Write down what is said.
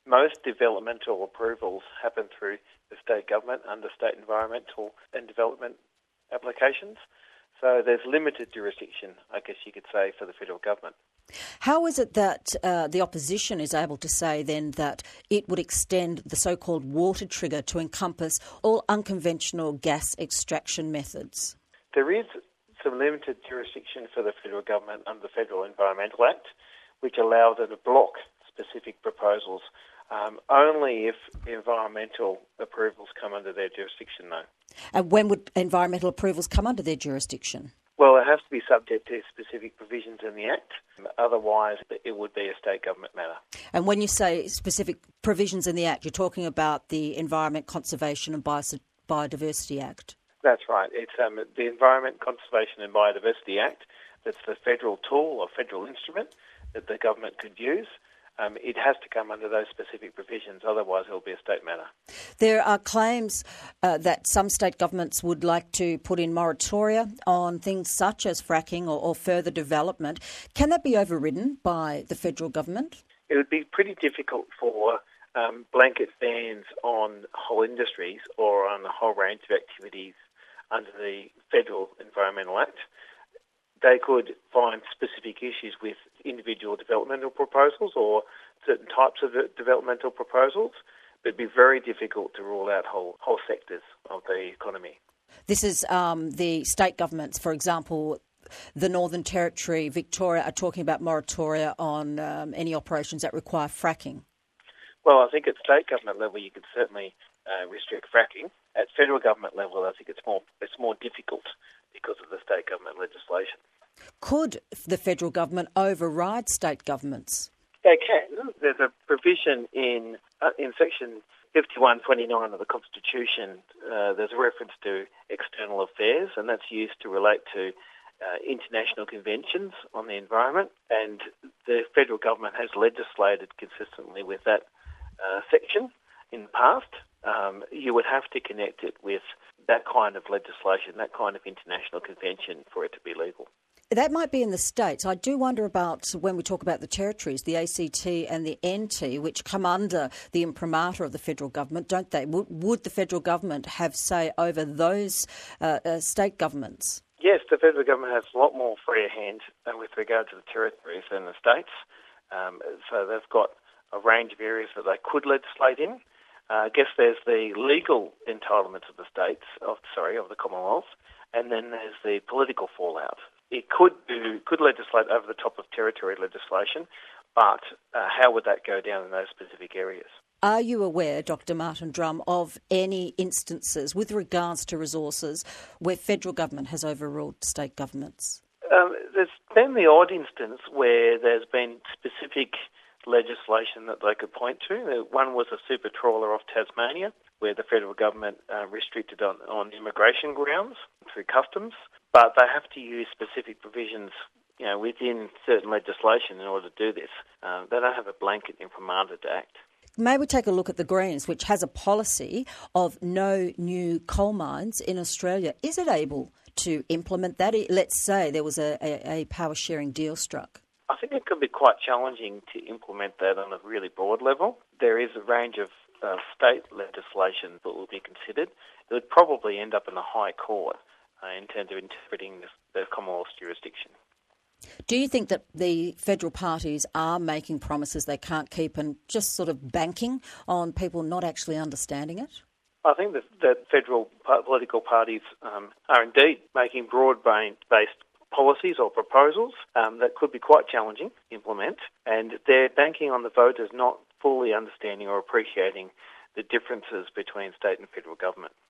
Most developmental approvals happen through the state government under state environmental and development applications. So there's limited jurisdiction, I guess you could say, for the federal government. How is it that the opposition is able to say then that it would extend the so-called water trigger to encompass all unconventional gas extraction methods? There is some limited jurisdiction for the federal government under the Federal Environmental Act, which allows it to block specific proposals only if environmental approvals come under their jurisdiction, though. And when would environmental approvals come under their jurisdiction? Well, it has to be subject to specific provisions in the Act. Otherwise, it would be a state government matter. And when you say specific provisions in the Act, you're talking about the Environment Conservation and Biodiversity Act? That's right. It's the Environment Conservation and Biodiversity Act. That's the federal tool or federal instrument that the government could use. It has to come under those specific provisions, otherwise it will be a state matter. There are claims that some state governments would like to put in moratoria on things such as fracking or further development. Can that be overridden by the federal government? It would be pretty difficult for blanket bans on whole industries or on a whole range of activities under the Federal Environmental Act. They could find specific issues with individual developmental proposals or certain types of developmental proposals, but it'd be very difficult to rule out whole sectors of the economy. This is the state governments, for example, the Northern Territory, Victoria, are talking about moratoria on any operations that require fracking. Well, I think at state government level you could certainly restrict fracking. At federal government level, I think it's more difficult because of the state government legislation. Could the federal government override state governments? They can. There's a provision in section 5129 of the Constitution. There's a reference to external affairs, and that's used to relate to international conventions on the environment. And the federal government has legislated consistently with that section in the past. You would have to connect it with that kind of legislation, that kind of international convention for it to be legal. That might be in the states. I do wonder about when we talk about the territories, the ACT and the NT, which come under the imprimatur of the federal government, don't they? Would the federal government have say over those state governments? Yes, the federal government has a lot more freer hand with regard to the territories than the states. So they've got a range of areas that they could legislate in. I guess there's the legal entitlements of the states, of the Commonwealth, and then there's the political fallout. It could legislate over the top of territory legislation, but how would that go down in those specific areas? Are you aware, Dr. Martin Drum, of any instances with regards to resources where federal government has overruled state governments? There's been the odd instance where there's been specific legislation that they could point to. One was a super trawler off Tasmania, where the federal government restricted on immigration grounds through customs, but they have to use specific provisions, within certain legislation in order to do this. They don't have a blanket imprimatur to act. May we take a look at the Greens, which has a policy of no new coal mines in Australia. Is it able to implement that? Let's say there was a power sharing deal struck. I think it could be quite challenging to implement that on a really broad level. There is a range of state legislation that will be considered. It would probably end up in the High Court in terms of interpreting the Commonwealth's jurisdiction. Do you think that the federal parties are making promises they can't keep and just sort of banking on people not actually understanding it? I think that federal political parties are indeed making broad-based policies or proposals that could be quite challenging to implement, and they're banking on the voters not fully understanding or appreciating the differences between state and federal government.